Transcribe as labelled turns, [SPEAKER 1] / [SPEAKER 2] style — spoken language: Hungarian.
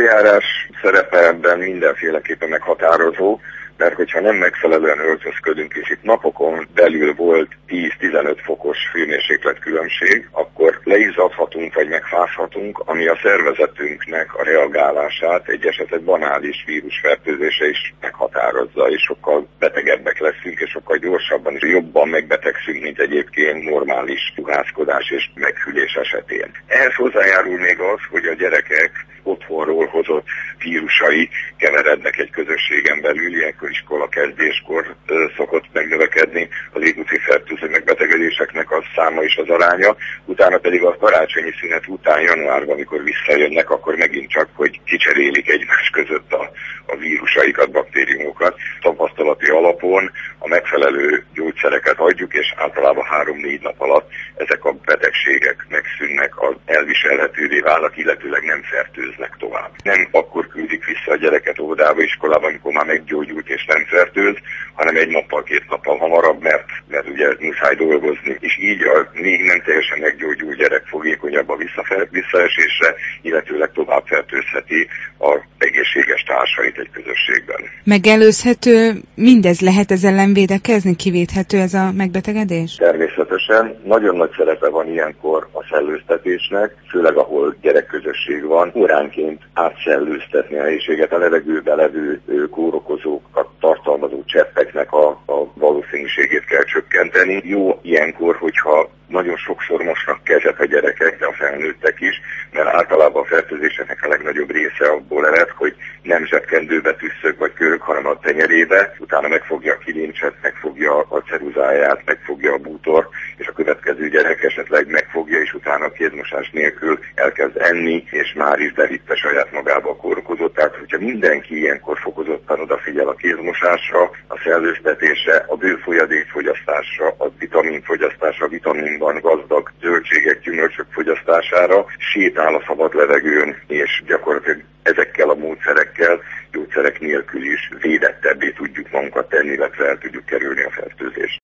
[SPEAKER 1] eljárás szerepe ebben mindenféleképpen meghatározó, mert hogyha nem megfelelően öltözködünk, és itt napokon belül volt 10-15 fokos hőmérséklet különbség, akkor leizzadhatunk vagy megfázhatunk, ami a szervezetünknek a reagálását egy esetleg banális vírusfertőzése is meghatározza, és sokkal betegebbek leszünk, és sokkal gyorsabban és jobban megbetegszünk, mint egyébként normális juhászkodás és meghűlés esetén. Ehhez hozzájárul még az, hogy a gyerekek otthonról hozott vírusai keverednek egy közösségen belül, ilyenkor iskola kezdéskor szokott megnövekedni az égúti fertőző megbetegedéseknek a száma és az aránya, utána pedig a karácsonyi szünet után januárban, amikor visszajönnek, akkor megint csak, hogy kicserélik egymás között a vírusaikat, baktériumokat. Tapasztalati alapon a megfelelő gyógyszereket adjuk, és általában 3-4 nap alatt ezek a betegségek megszűnnek, az elviselhetővé válnak, illetőleg nem fertőznek tovább. Nem akkor küldik vissza a gyereket óvodába, iskolába, amikor már meggyógyult és nem fertőz, hanem 1 nappal, 2 nappal hamarabb, mert ugye muszáj dolgozni. És így a még nem teljesen meggyógyult gyerek fogékonyabb a visszaesésre, illetőleg tovább fertőzheti az egészséges társait egy közösségben.
[SPEAKER 2] Megelőzhető, mindez lehet ezzel ellen védekezni, kivédhető ez a megbetegedés?
[SPEAKER 1] Természetesen. Nagyon nagy szerepe van ilyenkor a szellőztetésnek, főleg ahol gyerekközösség van. Óránként átszellőztetni a helyiséget, a levegőbe levő kórokozókat tartalmazó cseppeknek a valószínűségét kell csökkenteni. Jó ilyenkor, hogyha nagyon sokszor mosnak kezet a gyerekek, de a felnőttek is, mert általában a fertőzéseknek a legnagyobb része abból ered, hogy nem zsebkendőbe tüsszök vagy körök, hanem a tenyerébe, utána megfogja a kilincset, megfogja a ceruzáját, megfogja a bútort, és a következő gyerek esetleg megfogja, és utána kézmosás nélkül elkezd enni, és már is bevitte saját magába a kórokozót. Tehát, hogyha mindenki ilyenkor fokozottan odafigyel a kézmosásra, a szellőztetésre, a bő folyadékfogyasztásra, a vitaminfogyasztásra, vitaminban gazdag zöldségek, gyümölcsök fogyasztására, sétál a szabad levegőn, és gyakorlatilag ezekkel a módszerekkel, gyógyszerek nélkül is védettebbé tudjuk magunkat tenni, illetve el tudjuk kerülni a fertőzést.